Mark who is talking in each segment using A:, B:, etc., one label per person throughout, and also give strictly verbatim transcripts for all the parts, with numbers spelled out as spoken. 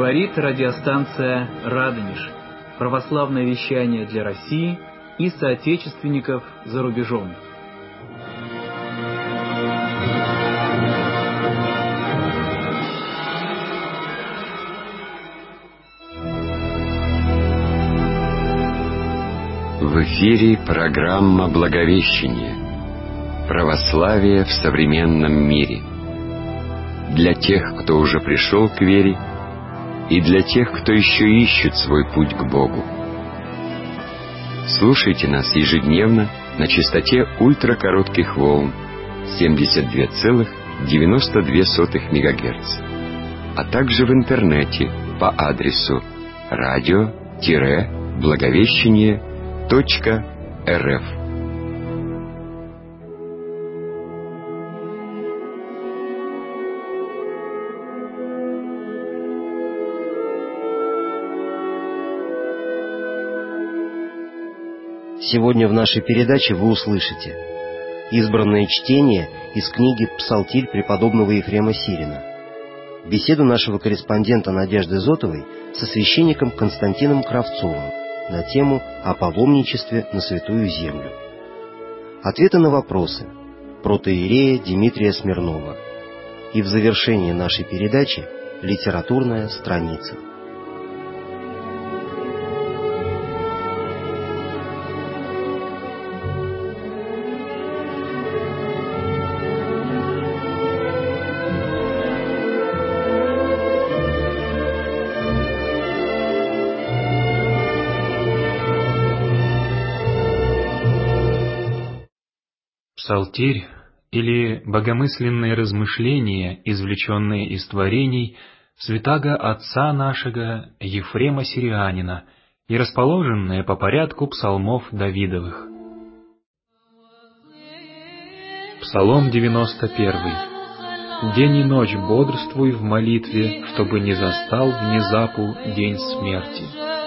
A: Говорит радиостанция «Радонеж». Православное вещание для России и соотечественников за рубежом.
B: В эфире программа «Благовещение. Православие в современном мире». Для тех, кто уже пришел к вере, и для тех, кто еще ищет свой путь к Богу. Слушайте нас ежедневно на частоте ультракоротких волн семьдесят два целых девяносто две сотых мегагерца, а также в интернете по адресу радио-благовещение точка рф.
C: Сегодня в нашей передаче вы услышите избранное чтение из книги «Псалтирь» преподобного Ефрема Сирина, беседу нашего корреспондента Надежды Зотовой со священником Константином Кравцовым на тему о паломничестве на Святую Землю, ответы на вопросы протоиерея Дмитрия Смирнова и в завершении нашей передачи литературная страница.
D: Псалтирь или богомысленные размышления, извлеченные из творений святаго отца нашего Ефрема Сирианина и расположенные по порядку псалмов Давидовых. Псалом девяносто первый. День и ночь бодрствуй в молитве, чтобы не застал внезапу день смерти.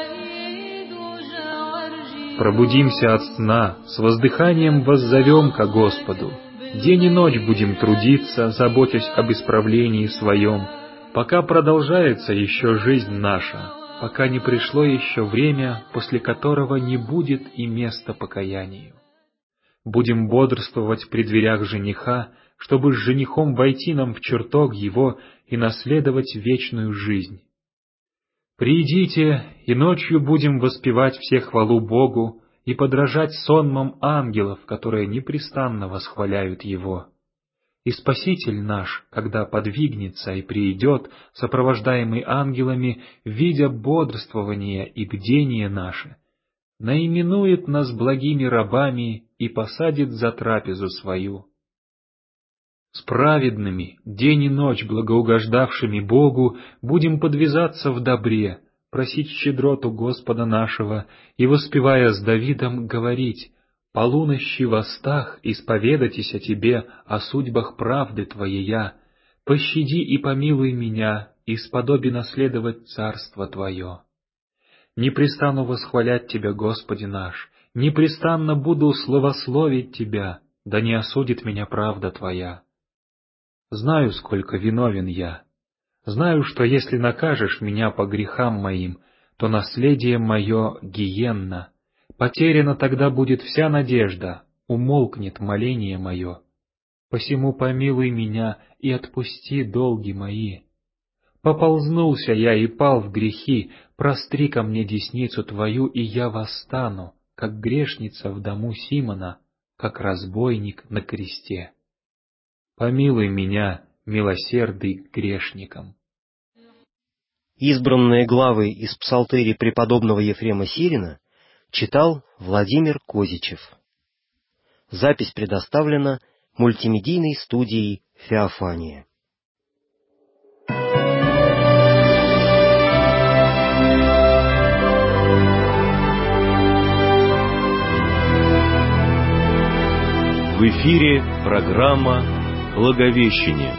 D: Пробудимся от сна, с воздыханием воззовем ко Господу. День и ночь будем трудиться, заботясь об исправлении своем, пока продолжается еще жизнь наша, пока не пришло еще время, после которого не будет и места покаянию. Будем бодрствовать при дверях жениха, чтобы с женихом войти нам в чертог его и наследовать вечную жизнь. Придите, и ночью будем воспевать все хвалу Богу и подражать сонмам ангелов, которые непрестанно восхваляют Его. И Спаситель наш, когда подвигнется и приидет, сопровождаемый ангелами, видя бодрствование и бдение наше, наименует нас благими рабами и посадит за трапезу свою. С праведными, день и ночь благоугождавшими Богу, будем подвязаться в добре, просить щедроту Господа нашего и, воспевая с Давидом, говорить: «Полунощи востах, исповедайтесь о Тебе, о судьбах правды Твоея, пощади и помилуй меня, и сподоби наследовать царство Твое. Не пристану восхвалять Тебя, Господи наш, непрестанно буду славословить Тебя, да не осудит меня правда Твоя. Знаю, сколько виновен я. Знаю, что если накажешь меня по грехам моим, то наследие мое гиенна. Потеряна тогда будет вся надежда, умолкнет моление мое. Посему помилуй меня и отпусти долги мои. Поползнулся я и пал в грехи, простри ко мне десницу Твою, и я восстану, как грешница в дому Симона, как разбойник на кресте. Помилуй меня, милосердный к грешникам».
C: Избранные главы из Псалтыри преподобного Ефрема Сирина читал Владимир Козичев. Запись предоставлена мультимедийной студией «Феофания».
E: В эфире программа «Благовещение».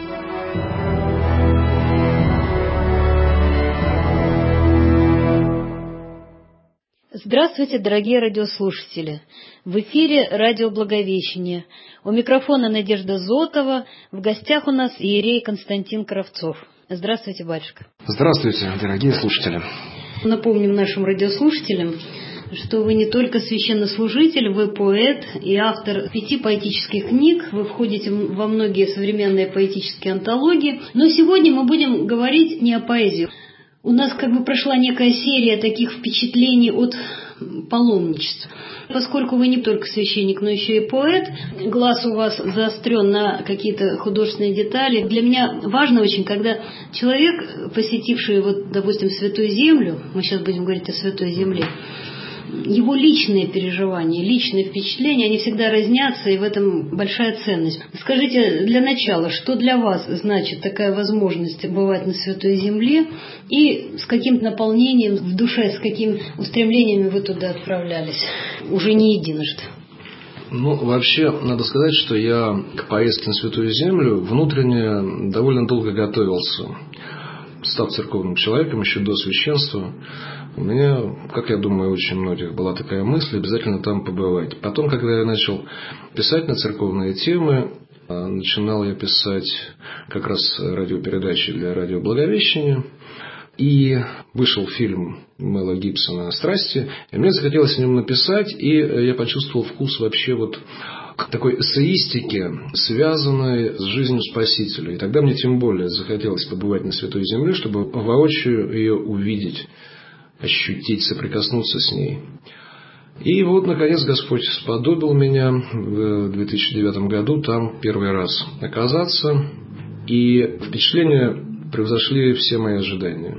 F: Здравствуйте, дорогие радиослушатели! В эфире радио «Благовещение». У микрофона Надежда Зотова. В гостях у нас иерей Константин Кравцов. Здравствуйте, батюшка.
G: Здравствуйте, дорогие слушатели.
F: Напомним нашим радиослушателям, что вы не только священнослужитель, вы поэт и автор пяти поэтических книг, вы входите во многие современные поэтические антологии, но сегодня мы будем говорить не о поэзии. У нас как бы прошла некая серия таких впечатлений от паломничества. Поскольку вы не только священник, но еще и поэт, глаз у вас заострен на какие-то художественные детали. Для меня важно очень, когда человек, посетивший, вот, допустим, Святую Землю, мы сейчас будем говорить о Святой Земле, его личные переживания, личные впечатления, они всегда разнятся, и в этом большая ценность. Скажите, для начала, что для вас значит такая возможность бывать на Святой Земле, и с каким наполнением в душе, с какими устремлениями вы туда отправлялись, уже не единожды?
G: Ну, вообще, надо сказать, что я к поездке на Святую Землю внутренне довольно долго готовился. Став церковным человеком еще до священства, у меня, как я думаю, очень многих была такая мысль обязательно там побывать. Потом, когда я начал писать на церковные темы, начинал я писать как раз радиопередачи для радио Благовещения, и вышел фильм Мэла Гибсона «Страсти», и мне захотелось о нем написать, и я почувствовал вкус вообще вот к такой эссеистике, связанной с жизнью Спасителя. И тогда мне тем более захотелось побывать на Святой Земле, чтобы воочию ее увидеть, ощутить, соприкоснуться с ней. И вот, наконец, Господь сподобил меня в две тысячи девятом году там первый раз оказаться, и впечатления превзошли все мои ожидания.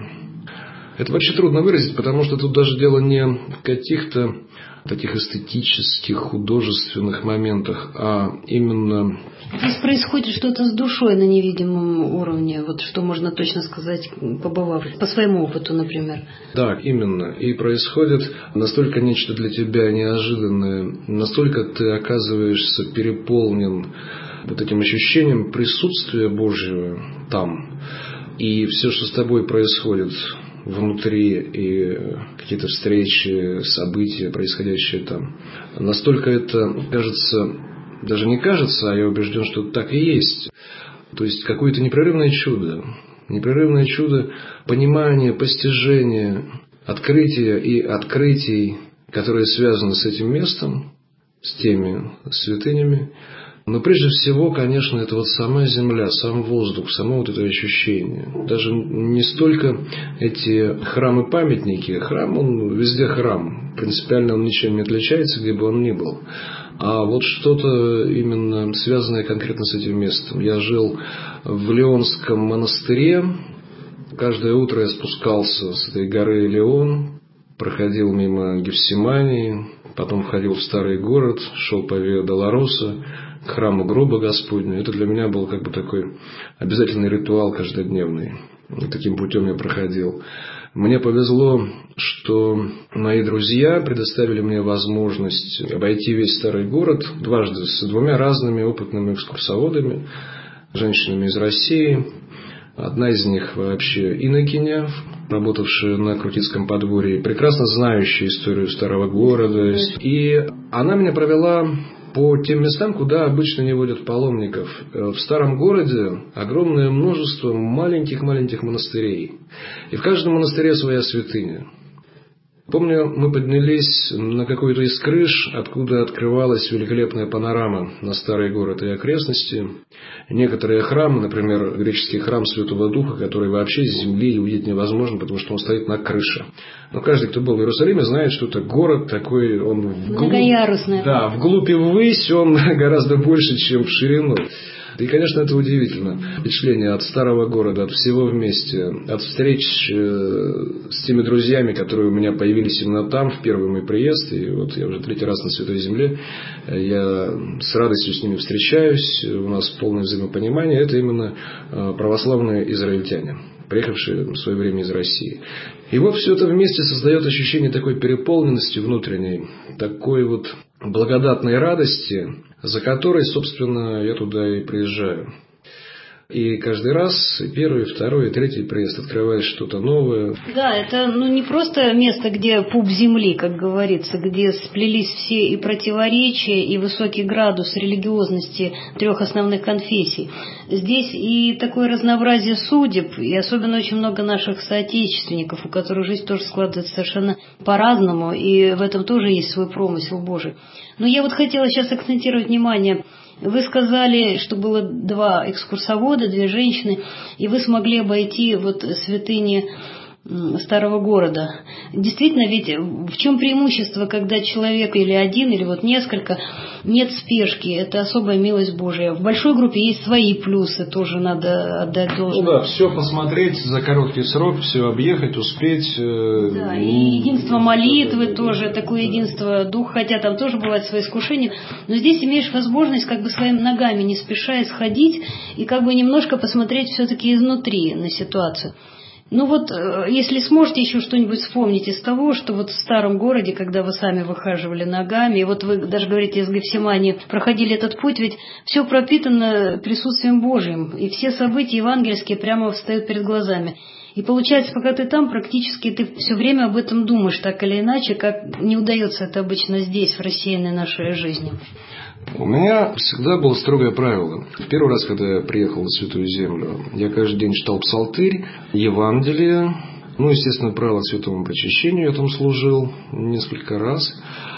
G: Это вообще трудно выразить, потому что тут даже дело не в каких-то таких эстетических, художественных моментах, а именно...
F: Здесь происходит что-то с душой на невидимом уровне, вот что можно точно сказать, побывав, по своему опыту, например.
G: Да, именно. И происходит настолько нечто для тебя неожиданное, настолько ты оказываешься переполнен вот этим ощущением присутствия Божьего там. И все, что с тобой происходит внутри, и какие-то встречи, события, происходящие там, настолько это кажется, даже не кажется, а я убежден, что так и есть. То есть какое-то непрерывное чудо, непрерывное чудо понимания, постижения, открытия и открытий, которые связаны с этим местом, с теми святынями. Но прежде всего, конечно, это вот сама земля, сам воздух, само вот это ощущение. Даже не столько эти храмы-памятники. Храм, он везде храм. Принципиально он ничем не отличается, где бы он ни был. А вот что-то именно связанное конкретно с этим местом. Я жил в Леонском монастыре. Каждое утро я спускался с этой горы Леон, проходил мимо Гефсимании, потом входил в старый город, шел по Виа Долороса, к храму гроба Господня. Это для меня был как бы такой обязательный ритуал каждодневный. Таким путем я проходил. Мне повезло, что мои друзья предоставили мне возможность обойти весь старый город дважды с двумя разными опытными экскурсоводами, женщинами из России. Одна из них вообще инокиня, работавшая на Крутицком подворье, прекрасно знающая историю старого города. И она меня провела по тем местам, куда обычно не водят паломников. В старом городе огромное множество маленьких-маленьких монастырей. И в каждом монастыре своя святыня. Помню, мы поднялись на какую-то из крыш, откуда открывалась великолепная панорама на старый город и окрестности. Некоторые храмы, например, греческий храм Святого Духа, который вообще с земли увидеть невозможно, потому что он стоит на крыше. Но каждый, кто был в Иерусалиме, знает, что это город такой, он вглубь,
F: многоярусный.
G: Да, вглубь и ввысь он гораздо больше, чем в ширину. И, конечно, это удивительно. Впечатление от старого города, от всего вместе, от встреч с теми друзьями, которые у меня появились именно там, в первый мой приезд. И вот я уже третий раз на Святой Земле. Я с радостью с ними встречаюсь. У нас полное взаимопонимание. Это именно православные израильтяне, приехавшие в свое время из России. И вот все это вместе создает ощущение такой переполненности внутренней, такой вот благодатной радости, за которой, собственно, я туда и приезжаю. И каждый раз первый, второй, третий приезд открываешь что-то новое.
F: Да, это ну, не просто место, где пуп земли, как говорится, где сплелись все и противоречия, и высокий градус религиозности трех основных конфессий. Здесь и такое разнообразие судеб, и особенно очень много наших соотечественников, у которых жизнь тоже складывается совершенно по-разному, и в этом тоже есть свой промысел Божий. Но я вот хотела сейчас акцентировать внимание. Вы сказали, что было два экскурсовода, две женщины, и вы смогли обойти вот святыни старого города. Действительно, ведь в чем преимущество, когда человек или один, или вот несколько, нет спешки, это особая милость Божия. В большой группе есть свои плюсы, тоже надо отдать должное.
G: Ну да, все посмотреть за короткий срок, все объехать, успеть.
F: Да, и единство молитвы тоже, такое единство духа, хотя там тоже бывают свои искушения, но здесь имеешь возможность как бы своими ногами не спеша исходить и как бы немножко посмотреть все-таки изнутри на ситуацию. Ну вот, если сможете еще что-нибудь вспомнить из того, что вот в старом городе, когда вы сами выхаживали ногами, и вот вы даже говорите из Гефсимании, проходили этот путь, ведь все пропитано присутствием Божьим, и все события евангельские прямо встают перед глазами. И получается, пока ты там, практически ты все время об этом думаешь, так или иначе, как не удается это обычно здесь, в рассеянной нашей жизни.
G: У меня всегда было строгое правило. В первый раз, когда я приехал на Святую Землю, я каждый день читал Псалтырь, Евангелие, ну, естественно, правило святому причащению я там служил несколько раз.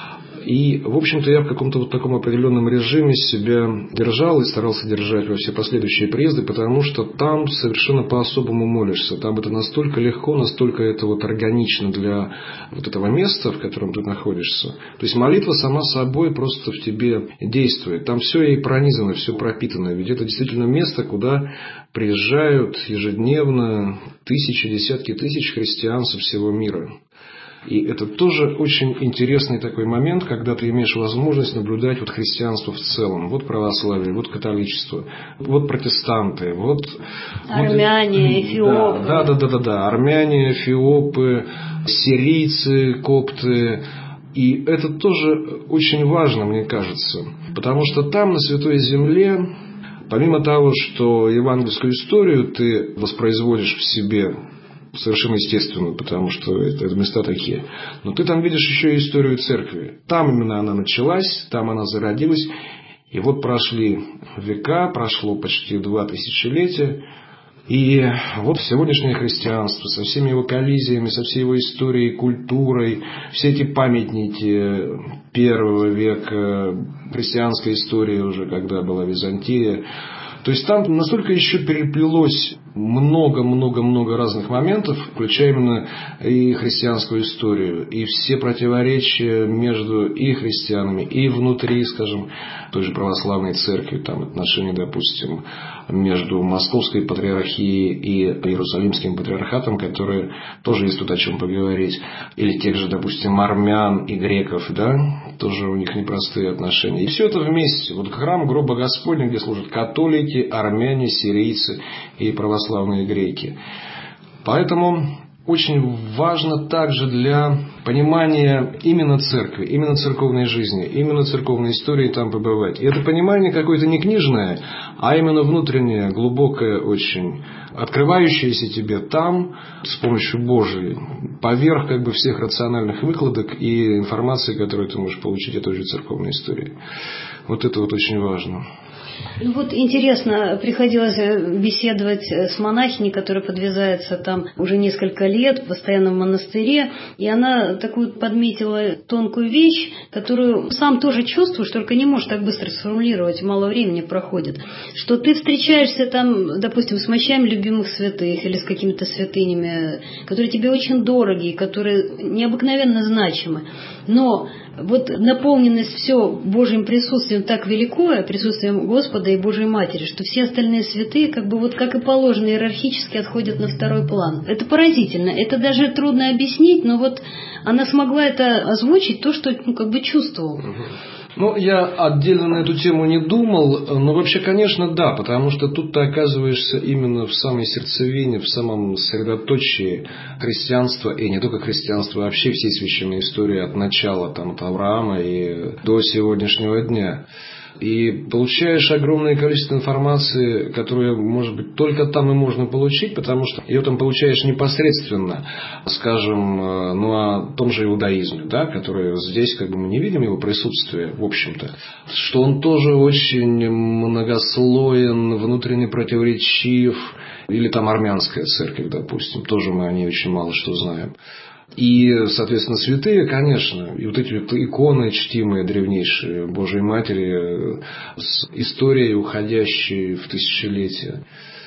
G: И, в общем-то, я в каком-то вот таком определенном режиме себя держал и старался держать во все последующие приезды, потому что там совершенно по-особому молишься. Там это настолько легко, настолько это вот органично для вот этого места, в котором ты находишься. То есть молитва сама собой просто в тебе действует. Там все и пронизано, все пропитано. Ведь это действительно место, куда приезжают ежедневно тысячи, десятки тысяч христиан со всего мира. И это тоже очень интересный такой момент, когда ты имеешь возможность наблюдать вот христианство в целом. Вот православие, вот католичество, вот протестанты, вот...
F: Армяне,
G: вот,
F: эфиопы.
G: Да, да, да, да, да, армяне, эфиопы, сирийцы, копты. И это тоже очень важно, мне кажется. Потому что там, на Святой Земле, помимо того, что евангельскую историю ты воспроизводишь в себе, совершенно естественно, потому что это, это места такие. Но ты там видишь еще и историю церкви. Там именно она началась, там она зародилась. И вот прошли века, прошло почти два тысячелетия. И вот сегодняшнее христианство со всеми его коллизиями, со всей его историей, культурой, все эти памятники первого века, христианской истории уже, когда была Византия. То есть там настолько еще переплелось много-много-много разных моментов, включая именно и христианскую историю, и все противоречия между и христианами, и внутри, скажем, той же православной церкви, там отношения, допустим, между Московской патриархией и Иерусалимским патриархатом, которые тоже есть тут о чем поговорить, или тех же, допустим, армян и греков, да, тоже у них непростые отношения. И все это вместе. Вот храм гроба Господня, где служат католики, армяне, сирийцы и православные греки. Поэтому очень важно также для понимания именно церкви, именно церковной жизни, именно церковной истории там побывать. И это понимание какое-то не книжное, а именно внутреннее, глубокое очень, открывающееся тебе там с помощью Божией, поверх как бы всех рациональных выкладок и информации, которую ты можешь получить от той же церковной истории. Вот это вот очень важно.
F: Ну вот интересно, приходилось беседовать с монахиней, которая подвязается там уже несколько лет, постоянно в монастыре, и она такую подметила тонкую вещь, которую сам тоже чувствуешь, только не можешь так быстро сформулировать, мало времени проходит, что ты встречаешься там, допустим, с мощами любимых святых или с какими-то святынями, которые тебе очень дороги, которые необыкновенно значимы, но вот наполненность все Божьим присутствием так великое, присутствием Господа и Божьей Матери, что все остальные святые, как бы вот как и положено, иерархически отходят на второй план. Это поразительно, это даже трудно объяснить, но вот она смогла это озвучить, то, что ну, как бы чувствовала.
G: Ну, я отдельно на эту тему не думал, но вообще, конечно, да, потому что тут ты оказываешься именно в самой сердцевине, в самом средоточии христианства, и не только христианства, а вообще всей священной истории от начала, там, от Авраама и до сегодняшнего дня. И получаешь огромное количество информации, которую, может быть, только там и можно получить, потому что ее там получаешь непосредственно, скажем, ну, о том же иудаизме, да, который здесь как бы мы не видим его присутствие, в общем-то, что он тоже очень многослоен, внутренне противоречив, или там армянская церковь, допустим, тоже мы о ней очень мало что знаем. И, соответственно, святые, конечно, и вот эти вот иконы чтимые, древнейшие Божьей Матери, с историей, уходящей в тысячелетия.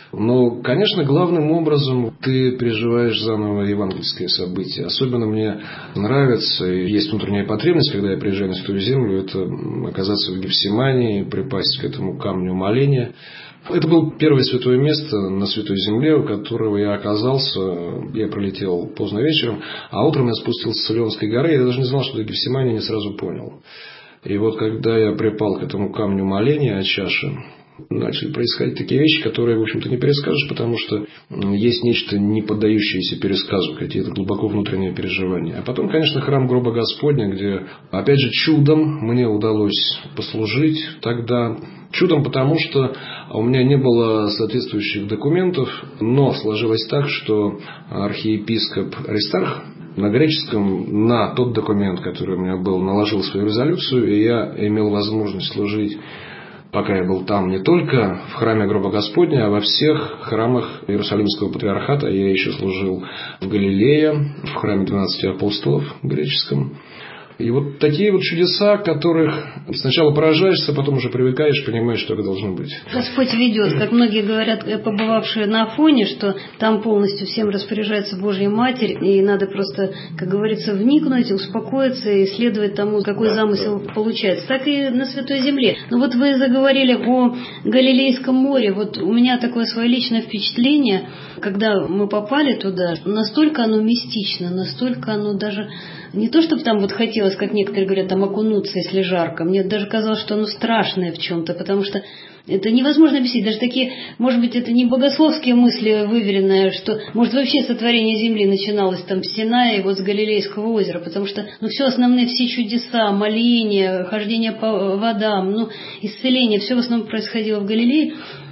G: Но, конечно, главным образом ты переживаешь заново евангельские события. Особенно мне нравится, и есть внутренняя потребность, когда я приезжаю на Святую Землю, это оказаться в Гефсимании, припасть к этому камню моления. Это было первое святое место на Святой Земле, у которого я оказался. Я пролетел поздно вечером, а утром я спустился с Илионской горы. Я даже не знал, что это Гефсимания, не сразу понял. И вот когда я припал к этому камню моления о чаше, начали происходить такие вещи, которые, в общем-то, не перескажешь, потому что есть нечто не поддающееся пересказу, какие-то глубоко внутренние переживания. А потом, конечно, храм гроба Господня, где, опять же, чудом мне удалось послужить тогда. Чудом, потому что у меня не было соответствующих документов, но сложилось так, что архиепископ Аристарх на греческом на тот документ, который у меня был, наложил свою резолюцию, и я имел возможность служить, пока я был там, не только в храме гроба Господня, а во всех храмах Иерусалимского патриархата. Я еще служил в Галилее, в храме двенадцати апостолов греческом. И вот такие вот чудеса, которых сначала поражаешься, потом уже привыкаешь, понимаешь, что это должно быть.
F: Господь ведет, как многие говорят, побывавшие на Афоне, что там полностью всем распоряжается Божья Матерь, и надо просто, как говорится, вникнуть, успокоиться и следовать тому, какой замысел получается. Так и на Святой Земле. Но вот вы заговорили о Галилейском море. Вот у меня такое свое личное впечатление, когда мы попали туда, настолько оно мистично, настолько оно даже... Не то, чтобы там вот хотелось, как некоторые говорят, там окунуться, если жарко. Мне даже казалось, что оно страшное в чем-то, потому что это невозможно объяснить. Даже такие, может быть, это не богословские мысли выверенные, что, может, вообще сотворение Земли начиналось там с Синая, вот с Галилейского озера, потому что, ну, все основные, все чудеса, моления, хождение по водам, ну, исцеление, все в основном происходило в Галилее.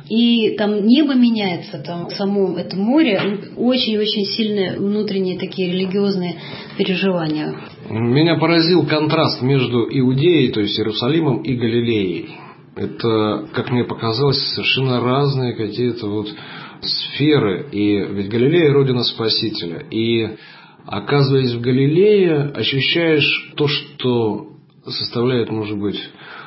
F: И там небо меняется, там само это море, очень-очень сильные внутренние такие религиозные переживания.
G: Меня поразил контраст между Иудеей, то есть Иерусалимом, и Галилеей. Это, как мне показалось, совершенно разные какие-то вот сферы. И ведь Галилея – родина Спасителя. И, оказываясь в Галилее, ощущаешь то, что составляет, может быть,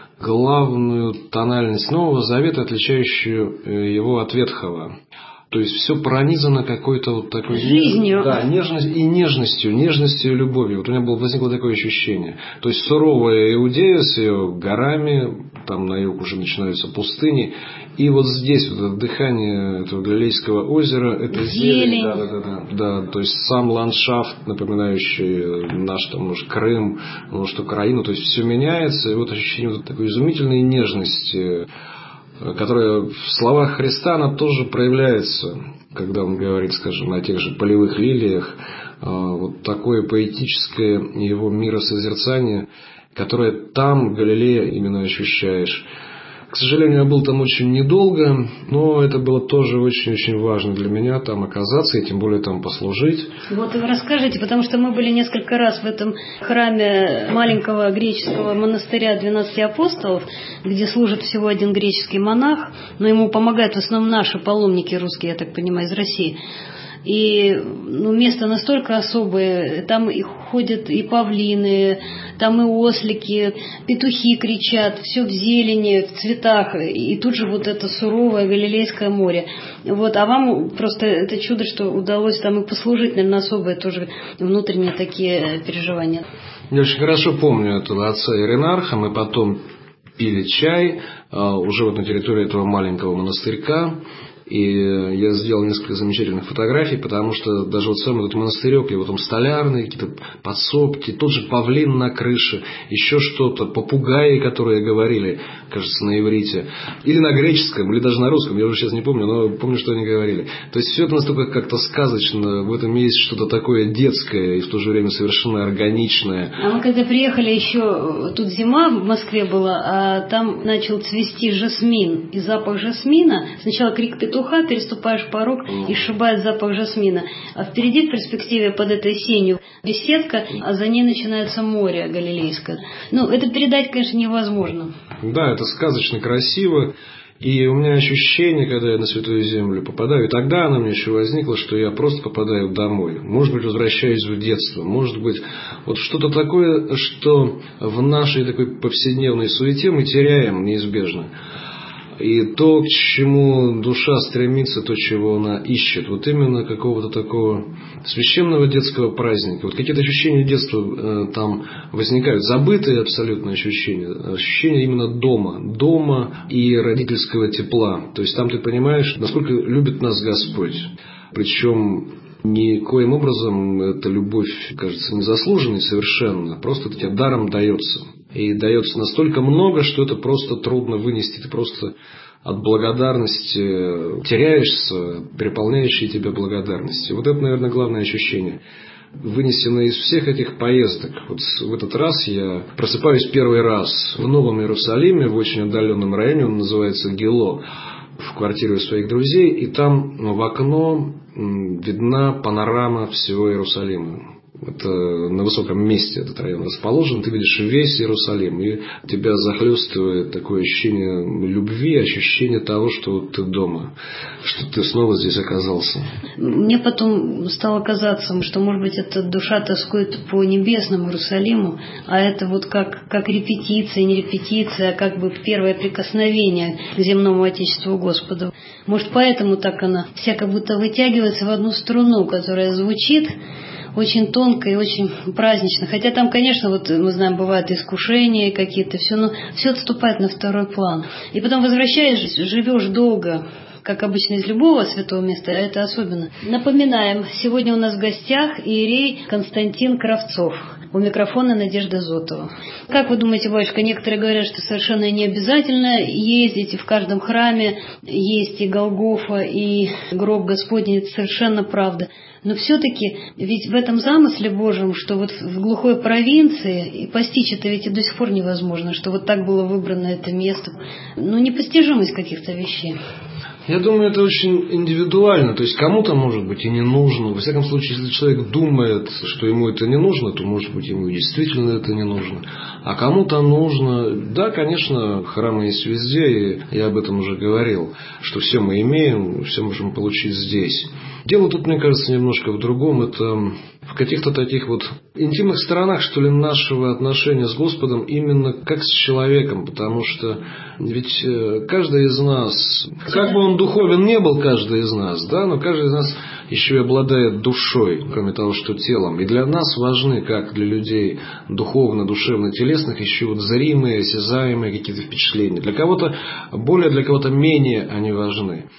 G: главную тональность Нового Завета, отличающую его от Ветхого. То есть все пронизано какой-то вот такой
F: жизнью,
G: да, нежностью и нежностью, нежностью и любовью. Вот у меня было, возникло такое ощущение. То есть суровая Иудея с ее горами, там на юг уже начинаются пустыни, и вот здесь вот это дыхание этого Галилейского озера, это зелень, зелень да, да, да, да, да, то есть сам ландшафт, напоминающий наш там, может, Крым, может, Украину, то есть все меняется, и вот ощущение вот такой изумительной нежности, которая в словах Христа, она тоже проявляется, когда он говорит, скажем, о тех же полевых лилиях, вот такое поэтическое его миросозерцание, которое там, в Галилее, именно ощущаешь. К сожалению, я был там очень недолго, но это было тоже очень-очень важно для меня там оказаться и тем более там послужить.
F: Вот и вы расскажите, потому что мы были несколько раз в этом храме маленького греческого монастыря двенадцати апостолов, где служит всего один греческий монах, но ему помогают в основном наши паломники русские, я так понимаю, из России. И ну, место настолько особое, там и ходят и павлины, там и ослики, петухи кричат, все в зелени, в цветах, и тут же вот это суровое Галилейское море. Вот, а вам просто это чудо, что удалось там и послужить, наверное, особые тоже внутренние такие переживания.
G: Я очень хорошо помню этого отца Иринарха, мы потом пили чай уже вот на территории этого маленького монастырька. И я сделал несколько замечательных фотографий, потому что даже вот сам этот монастырек, и вот там столярные, какие-то подсобки, тот же павлин на крыше, еще что-то, попугаи, которые говорили, кажется, на иврите, или на греческом, или даже на русском, я уже сейчас не помню, но помню, что они говорили. То есть все это настолько как-то сказочно, в этом есть что-то такое детское и в то же время совершенно органичное.
F: А мы когда приехали, еще тут зима в Москве была, а там начал цвести жасмин, и запах жасмина, сначала крик петуха, переступаешь порог и сшибает запах жасмина. А впереди в перспективе под этой сенью беседка, а за ней начинается море Галилейское. Ну, это передать, конечно, невозможно.
G: Да, это сказочно красиво. И у меня ощущение, когда я на Святую Землю попадаю, и тогда оно мне еще возникло, что я просто попадаю домой. Может быть, возвращаюсь в детство. Может быть, вот что-то такое, что в нашей такой повседневной суете мы теряем неизбежно. И то, к чему душа стремится, то, чего она ищет, вот именно какого-то такого священного детского праздника. Вот какие-то ощущения детства э, там возникают, забытые абсолютно ощущения, ощущения именно дома, дома и родительского тепла. То есть там ты понимаешь, насколько любит нас Господь. Причем никоим образом эта любовь, кажется, незаслуженной совершенно, просто это тебе даром дается. И дается настолько много, что это просто трудно вынести. Ты просто от благодарности теряешься, переполняющей тебя благодарности. Вот это, наверное, главное ощущение. Вынесено из всех этих поездок. Вот в этот раз я просыпаюсь первый раз в Новом Иерусалиме, в очень отдаленном районе, он называется Гило, в квартире у своих друзей, и там в окно видна панорама всего Иерусалима. Это на высоком месте этот район расположен, ты видишь весь Иерусалим, и тебя захлестывает такое ощущение любви, ощущение того, что ты дома, что ты снова здесь оказался.
F: Мне потом стало казаться, что, может быть, эта душа тоскует по небесному Иерусалиму, а это вот как, как репетиция, не репетиция, а как бы первое прикосновение к земному Отечеству Господу. Может, поэтому так она вся как будто вытягивается в одну струну, которая звучит очень тонко и очень празднично. Хотя там, конечно, вот мы знаем, бывают искушения какие-то, все, но все отступает на второй план. И потом возвращаешь, живешь долго, как обычно из любого святого места, а это особенно. Напоминаем, сегодня у нас в гостях иерей Константин Кравцов. У микрофона Надежда Зотова. Как вы думаете, батюшка, некоторые говорят, что совершенно не обязательно ездить, и в каждом храме есть и Голгофа, и гроб Господень, это совершенно правда. Но все-таки ведь в этом замысле Божьем, что вот в глухой провинции, и постичь это ведь и до сих пор невозможно, что вот так было выбрано это место, ну, непостижимость каких-то вещей.
G: Я думаю, это очень индивидуально. То есть кому-то, может быть, и не нужно. Во всяком случае, если человек думает, что ему это не нужно, то, может быть, ему действительно это не нужно. А кому-то нужно. Да, конечно, храмы есть везде, и я об этом уже говорил, что все мы имеем, все можем получить здесь. Дело тут, мне кажется, немножко в другом. Это в каких-то таких вот интимных сторонах, что ли, нашего отношения с Господом, именно как с человеком. Потому что ведь каждый из нас, как бы он духовен не был, каждый из нас, да, но каждый из нас еще и обладает душой, кроме того, что телом. И для нас важны, как для людей духовно, душевно, телесных, еще вот зримые, осязаемые какие-то впечатления. Для кого-то более, для кого-то менее они важны.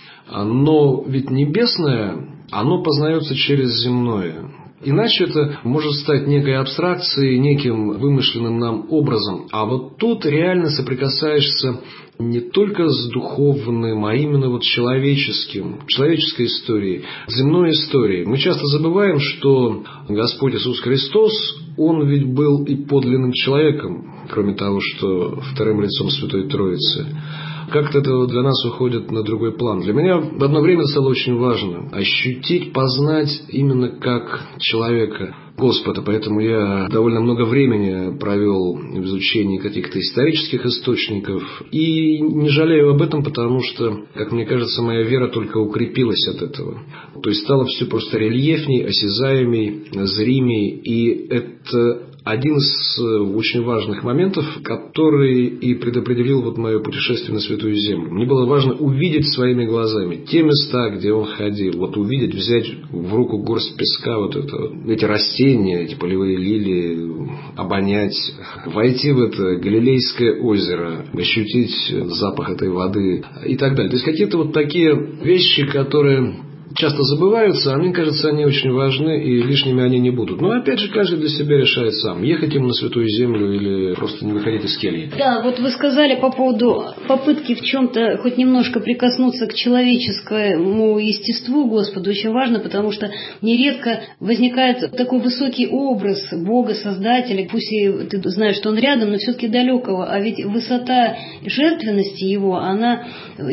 G: Но ведь небесное, оно познается через земное. Иначе это может стать некой абстракцией, неким вымышленным нам образом. А вот тут реально соприкасаешься не только с духовным, а именно вот человеческим, человеческой историей, земной историей. Мы часто забываем, что Господь Иисус Христос, Он ведь был и подлинным человеком, кроме того, что вторым лицом Святой Троицы. Как-то это для нас уходит на другой план. Для меня в одно время стало очень важно ощутить, познать именно как человека Господа. Поэтому я довольно много времени провел в изучении каких-то исторических источников. И не жалею об этом, потому что, как мне кажется, моя вера только укрепилась от этого. То есть стало все просто рельефней, осязаемей, зримей. И это один из очень важных моментов, который и предопределил вот мое путешествие на Святую Землю. Мне было важно увидеть своими глазами те места, где он ходил. Вот увидеть, взять в руку горсть песка, вот это, эти растения, эти полевые лилии, обонять, войти в это Галилейское озеро, ощутить запах этой воды и так далее. То есть какие-то вот такие вещи, которые часто забываются, а мне кажется, они очень важны, и лишними они не будут. Но опять же, каждый для себя решает сам, ехать ему на Святую Землю или просто не выходить из кельи.
F: Да, вот вы сказали по поводу попытки в чем-то хоть немножко прикоснуться к человеческому естеству Господу. Очень важно, потому что нередко возникает такой высокий образ Бога, Создателя. Пусть и ты знаешь, что Он рядом, но все-таки далекого. А ведь высота жертвенности Его, она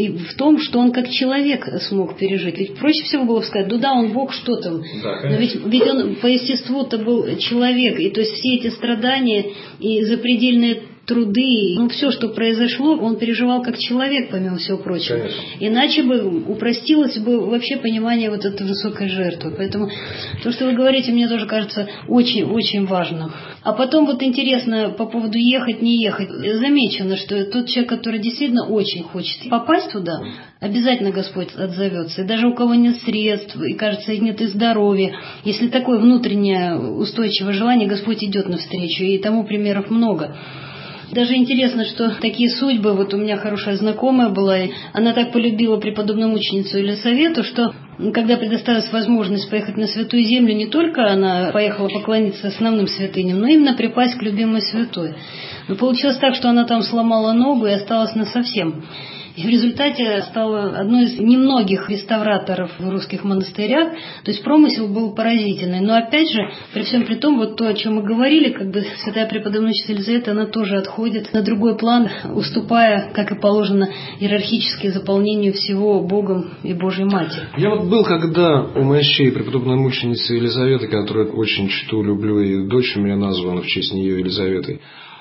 F: в том, что Он как человек смог пережить. Ведь проще всего было бы сказать, ну да, он Бог, что там. Да, но ведь, ведь он по естеству-то был человек. И то есть все эти страдания и запредельные труды, ну все, что произошло, он переживал как человек, помимо всего прочего. Конечно. Иначе бы упростилось бы вообще понимание вот этой высокой жертвы. Поэтому то, что вы говорите, мне тоже кажется очень-очень важно. А потом вот интересно по поводу ехать, не ехать. Замечено, что тот человек, который действительно очень хочет попасть туда, обязательно Господь отзовется. И даже у кого нет средств, и кажется, нет и здоровья, если такое внутреннее устойчивое желание, Господь идет навстречу. И тому примеров много. Даже интересно, что такие судьбы, вот у меня хорошая знакомая была, и она так полюбила преподобную мученицу Елисавету, что когда предоставилась возможность поехать на Святую Землю, не только она поехала поклониться основным святыням, но именно припасть к любимой святой. Но получилось так, что она там сломала ногу и осталась насовсем. И в результате стала одной из немногих реставраторов в русских монастырях. То есть промысел был поразительный. Но опять же, при всем при том, вот то, о чем мы говорили, как бы святая преподобная Елизавета, она тоже отходит на другой план, уступая, как и положено, иерархически заполнению всего Богом и Божьей Матерью.
G: Я вот был когда у мощей преподобной мученицы Елизаветы, которую очень чту, люблю, и дочь у меня названа в честь нее Елизаветой.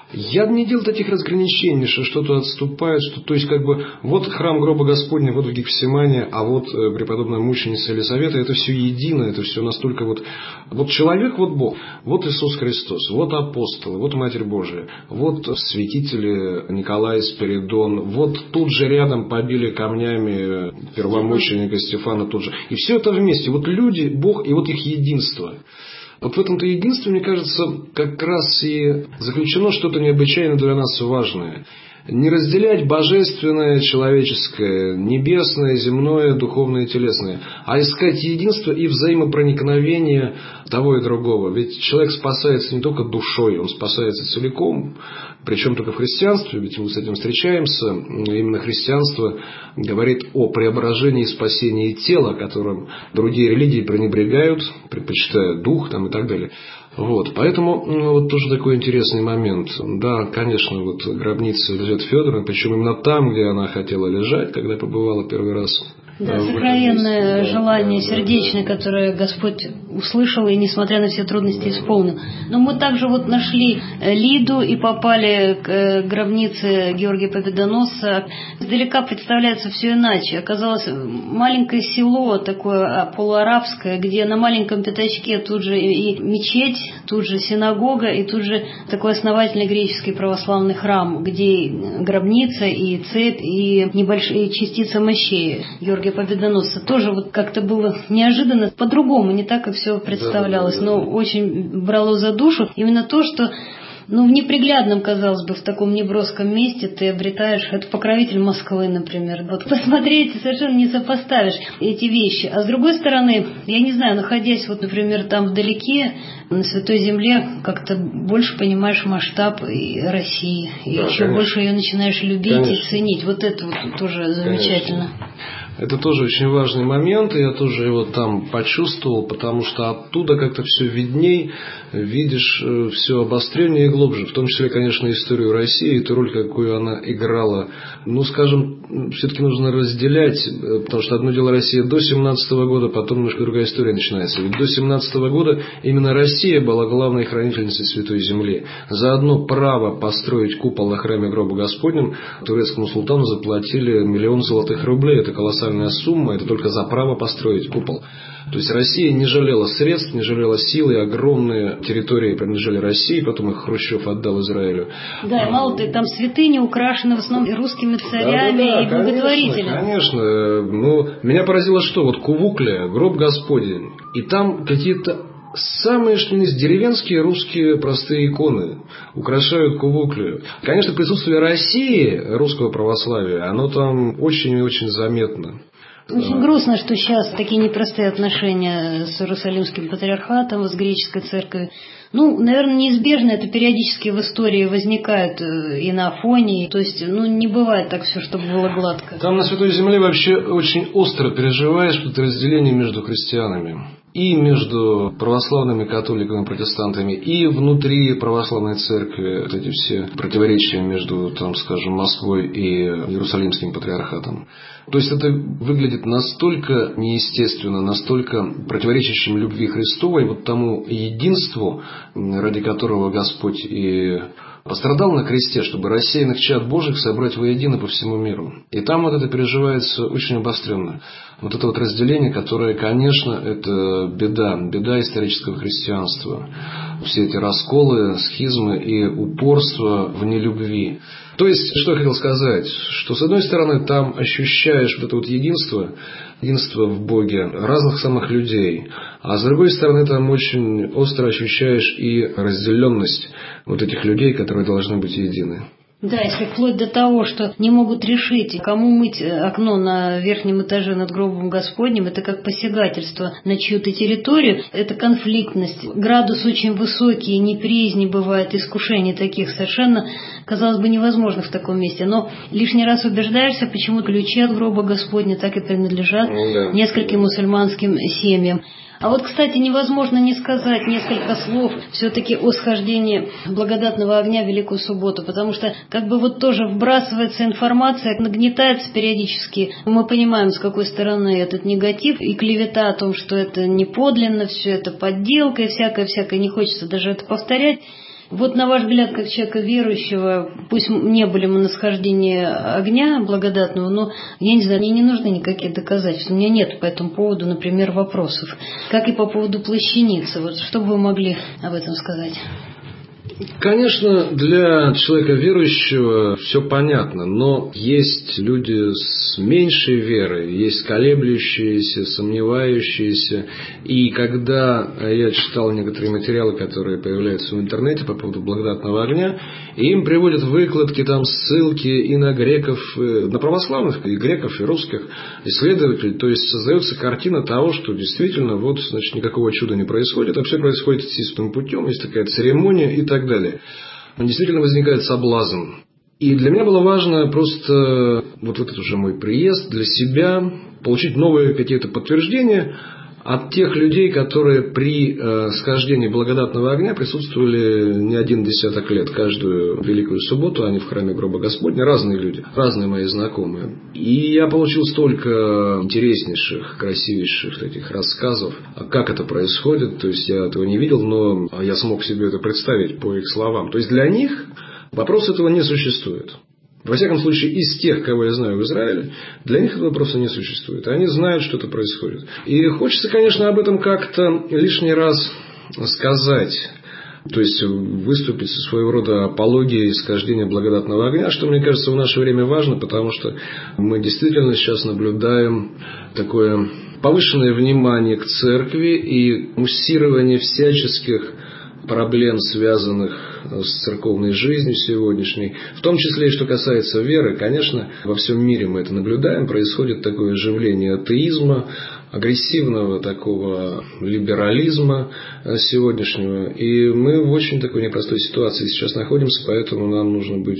G: Я не делал таких разграничений, что что-то отступает, что, то есть как бы вот храм гроба Господня, вот в Гефсимании, а вот э, преподобная мученица Елизавета, это все едино, это все настолько вот, вот человек, вот Бог, вот Иисус Христос, вот апостолы, вот Матерь Божия, вот святители Николай Спиридон, вот тут же рядом побили камнями первомученика Стефана тут же, и все это вместе, вот люди, Бог и вот их единство. Вот в этом-то единстве, мне кажется, как раз и заключено что-то необычайно для нас важное. Не разделять божественное, человеческое, небесное, земное, духовное, телесное, а искать единство и взаимопроникновение того и другого. Ведь человек спасается не только душой, он спасается целиком, причем только в христианстве, ведь мы с этим встречаемся. Именно христианство говорит о преображении и спасении тела, которым другие религии пренебрегают, предпочитая дух там, и так далее. Вот, поэтому ну, вот тоже такой интересный момент. Да, конечно, вот гробница Елизаветы Федоровны, причем именно там, где она хотела лежать, когда побывала первый раз.
F: Да, сокровенное желание сердечное, которое Господь услышал и, несмотря на все трудности, исполнил. Но мы также вот нашли Лиду и попали к гробнице Георгия Победоносца. Издалека представляется все иначе. Оказалось, маленькое село, такое полуарабское, где на маленьком пятачке тут же и мечеть, тут же синагога, и тут же такой основательный греческий православный храм, где гробница и цепь, и небольшие частицы мощей Георгия Победоносца. Тоже вот как-то было неожиданно, по-другому, не так и все представлялось, но очень брало за душу именно то, что ну, в неприглядном, казалось бы, в таком неброском месте ты обретаешь, это покровитель Москвы, например. Вот посмотреть, совершенно не сопоставишь эти вещи. А с другой стороны, я не знаю, находясь, вот, например, там вдалеке, на Святой Земле, как-то больше понимаешь масштаб России. И да, еще конечно. Больше ее начинаешь любить конечно. И ценить. Вот это вот тоже замечательно. Конечно.
G: Это тоже очень важный момент, и я тоже его там почувствовал, потому что оттуда как-то все видней, видишь все обострение и глубже, в том числе, конечно, историю России и ту роль, какую она играла. Ну, скажем, все-таки нужно разделять, потому что одно дело Россия до семнадцатого года, потом немножко другая история начинается. Ведь до семнадцатого года именно Россия была главной хранительницей Святой Земли. За одно право построить купол на храме гроба Господнем турецкому султану заплатили миллион золотых рублей, это колоссально сумма, это только за право построить купол. То есть Россия не жалела средств, не жалела силы, огромные территории принадлежали России, потом их Хрущев отдал Израилю.
F: Да, и мало ты, там святыни украшены в основном и русскими царями, да, да, да, и благотворителями.
G: Конечно, конечно. Ну, меня поразило, что вот Кувукле, гроб Господень, и там какие-то самые, что ни есть, деревенские русские простые иконы украшают кувуклю. Конечно, присутствие России, русского православия, оно там очень и очень заметно.
F: Очень грустно, что сейчас такие непростые отношения с Иерусалимским патриархатом, с греческой церковью. Ну, наверное, неизбежно это периодически в истории возникает и на фоне. То есть, ну, не бывает так все, чтобы было гладко.
G: Там на Святой Земле вообще очень остро переживаешь это разделение между христианами. И между православными католиками, протестантами, и внутри православной церкви вот эти все противоречия между, там, скажем, Москвой и Иерусалимским патриархатом. То есть это выглядит настолько неестественно, настолько противоречащим любви Христовой, вот тому единству, ради которого Господь и пострадал на кресте, чтобы рассеянных чад Божьих собрать воедино по всему миру. И там вот это переживается очень обостренно. Вот это вот разделение, которое, конечно, это беда, беда исторического христианства. Все эти расколы, схизмы и упорство в нелюбви. То есть, что я хотел сказать, что с одной стороны там ощущаешь вот это вот единство, единство в Боге разных самых людей, а с другой стороны там очень остро ощущаешь и разделенность вот этих людей, которые должны быть едины.
F: Да, если вплоть до того, что не могут решить, кому мыть окно на верхнем этаже над гробом Господним, это как посягательство на чью-то территорию, это конфликтность. Градус очень высокий, неприязни бывает, искушений таких совершенно, казалось бы, невозможно в таком месте. Но лишний раз убеждаешься, почему ключи от гроба Господня так и принадлежат
G: ну, да.
F: нескольким мусульманским семьям. А вот, кстати, невозможно не сказать несколько слов все-таки о схождении благодатного огня в Великую Субботу, потому что как бы вот тоже вбрасывается информация, нагнетается периодически. Мы понимаем, с какой стороны этот негатив и клевета о том, что это не подлинно, все это подделка и всякое-всякое, не хочется даже это повторять. Вот на ваш взгляд, как человека верующего, пусть не были мы на схождении огня благодатного, но, я не знаю, мне не нужны никакие доказательства. У меня нет по этому поводу, например, вопросов. Как и по поводу плащаницы. Вот что бы вы могли об этом сказать?
G: Конечно, для человека верующего все понятно, но есть люди с меньшей верой, есть колеблющиеся, сомневающиеся. И когда я читал некоторые материалы, которые появляются в интернете по поводу благодатного огня, и им приводят выкладки, там ссылки и на греков, на православных, и греков, и русских исследователей, то есть создается картина того, что действительно вот, значит, никакого чуда не происходит, а все происходит естественным путем, есть такая церемония и так далее. Действительно возникает соблазн. И для меня было важно просто, вот этот уже мой приезд, для себя получить новые какие-то подтверждения от тех людей, которые при э, схождении благодатного огня присутствовали не один десяток лет. Каждую Великую Субботу они в храме гроба Господня, разные люди, разные мои знакомые. И я получил столько интереснейших, красивейших таких рассказов, как это происходит. То есть я этого не видел, но я смог себе это представить по их словам. То есть для них вопроса этого не существует. Во всяком случае, из тех, кого я знаю в Израиле, для них этого вопроса не существует. Они знают, что это происходит. И хочется, конечно, об этом как-то лишний раз сказать. То есть выступить со своего рода апологией схождения благодатного огня, что, мне кажется, в наше время важно, потому что мы действительно сейчас наблюдаем такое повышенное внимание к церкви и муссирование всяческих проблем, связанных с церковной жизнью сегодняшней, в том числе и что касается веры. Конечно, во всем мире мы это наблюдаем, происходит такое оживление атеизма, агрессивного такого либерализма сегодняшнего, и мы в очень такой непростой ситуации сейчас находимся, поэтому нам нужно быть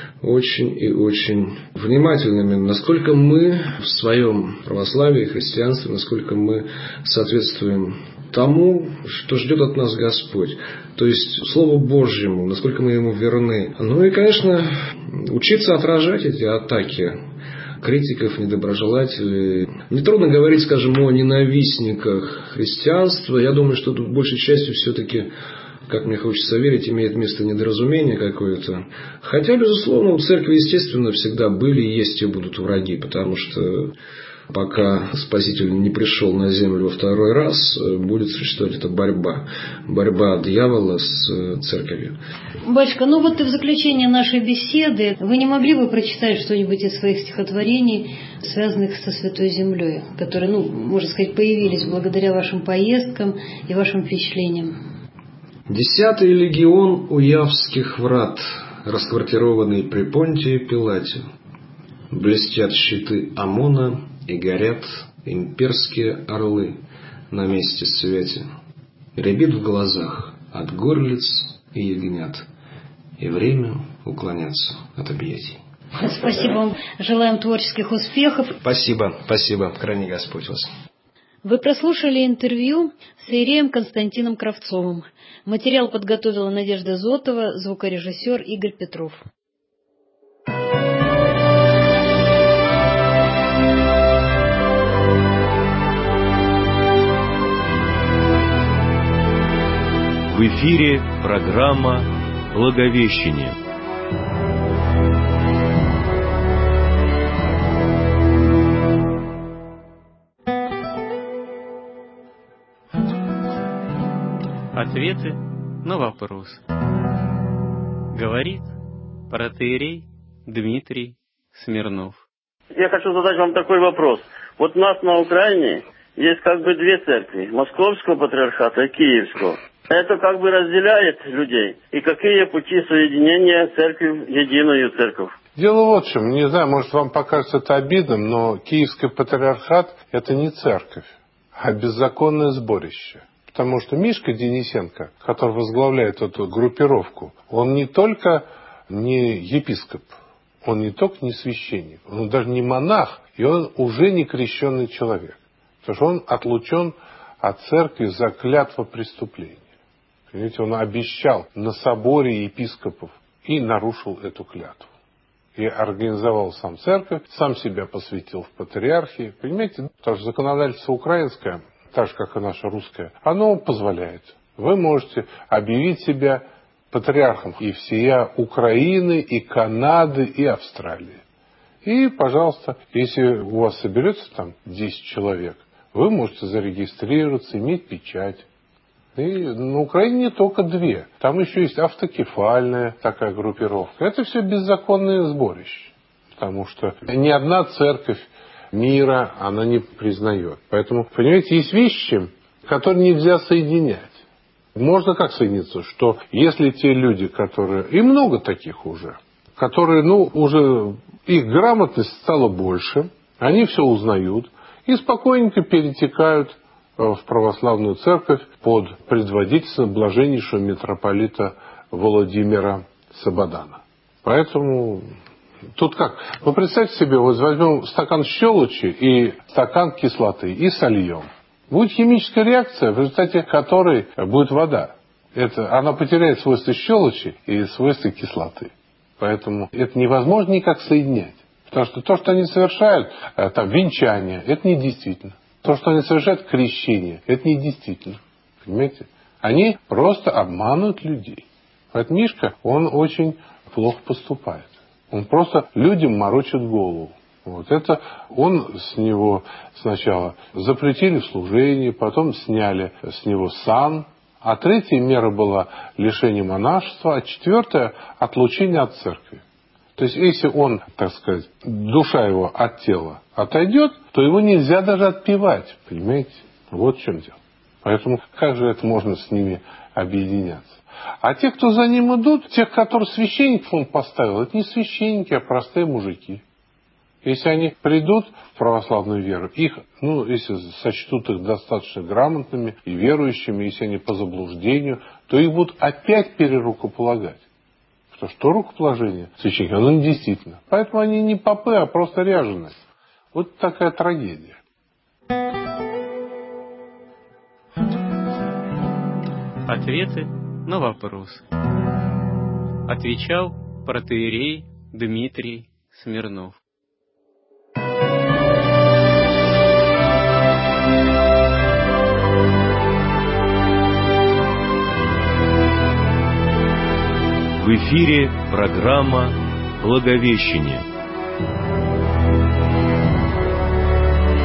G: очень и очень внимательными, насколько мы в своем православии, христианстве, насколько мы соответствуем тому, что ждет от нас Господь. То есть Слову Божьему, насколько мы Ему верны. Ну и, конечно, учиться отражать эти атаки критиков, недоброжелателей. Нетрудно говорить, скажем, о ненавистниках христианства. Я думаю, что тут большей частью все-таки, как мне хочется верить, имеет место недоразумение какое-то. Хотя, безусловно, у церкви, естественно, всегда были и есть и будут враги, потому что пока Спаситель не пришел на землю во второй раз, будет существовать эта борьба. Борьба дьявола с церковью.
F: Батюшка, ну вот и в заключение нашей беседы вы не могли бы прочитать что-нибудь из своих стихотворений, связанных со Святой Землей, которые, ну, можно сказать, появились благодаря вашим поездкам и вашим впечатлениям?
G: Десятый легион у Явских врат, расквартированный при Понтии Пилате. Блестят щиты ОМОНа и горят имперские орлы на месте свете. Рябит в глазах от горлиц и ягнят, и время уклоняться от объятий.
F: Спасибо вам. Желаем творческих успехов.
C: Спасибо, спасибо. Храни Господь вас.
F: Вы прослушали интервью с иереем Константином Кравцовым. Материал подготовила Надежда Зотова, звукорежиссер Игорь Петров.
E: В эфире программа «Благовещение».
H: Ответы на вопросы. Говорит протоиерей Дмитрий Смирнов.
I: Я хочу задать вам такой вопрос. Вот у нас на Украине есть как бы две церкви. Московского патриархата и Киевского. Это как бы разделяет людей. И какие пути соединения церкви в единую церковь?
J: Дело вот в чем. Не знаю, может, вам покажется это обидным, но Киевский патриархат – это не церковь, а беззаконное сборище. Потому что Мишка Денисенко, который возглавляет эту группировку, он не только не епископ, он не только не священник, он даже не монах, и он уже не крещенный человек. Потому что он отлучен от церкви за клятва преступления. Понимаете, он обещал на соборе епископов и нарушил эту клятву. И организовал сам церковь, сам себя посвятил в патриархии. Понимаете, потому что законодательство украинское, так же, как и наше русское, оно позволяет. Вы можете объявить себя патриархом и всея Украины, и Канады, и Австралии. И, пожалуйста, если у вас соберется там десять человек, вы можете зарегистрироваться, иметь печать. И на Украине не только две. Там еще есть автокефальная такая группировка. Это все беззаконное сборище. Потому что ни одна церковь мира она не признает. Поэтому, понимаете, есть вещи, которые нельзя соединять. Можно как соединиться? Что если те люди, которые... И много таких уже. Которые, ну, уже... Их грамотность стала больше. Они все узнают. И спокойненько перетекают в православную церковь под предводительством блаженнейшего митрополита Владимира Сабадана. Поэтому тут как? Вы представьте себе, вот возьмем стакан щелочи и стакан кислоты и сольем. Будет химическая реакция, в результате которой будет вода. Это, она потеряет свойства щелочи и свойства кислоты. Поэтому это невозможно никак соединять. Потому что то, что они совершают, там, венчание, это не действительно. То, что они совершают, крещение, это не действительно. Понимаете? Они просто обманывают людей. Поэтому Мишка, он очень плохо поступает. Он просто людям морочит голову. Вот это он с него сначала запретили в служении, потом сняли с него сан. А третья мера была лишение монашества, а четвертая – отлучение от церкви. То есть, если он, так сказать, душа его от тела отойдет, то его нельзя даже отпевать, понимаете? Вот в чем дело. Поэтому как же это можно с ними объединяться? А те, кто за ним идут, тех, которых священников он поставил, это не священники, а простые мужики. Если они придут в православную веру, их, ну, если сочтут их достаточно грамотными и верующими, если они по заблуждению, то их будут опять перерукополагать. Потому что рукоположение священника, оно не действительно. Поэтому они не попы, а просто ряженые. Вот такая трагедия.
H: Ответы на вопросы. Отвечал протоиерей Дмитрий Смирнов.
E: В эфире программа «Благовещение».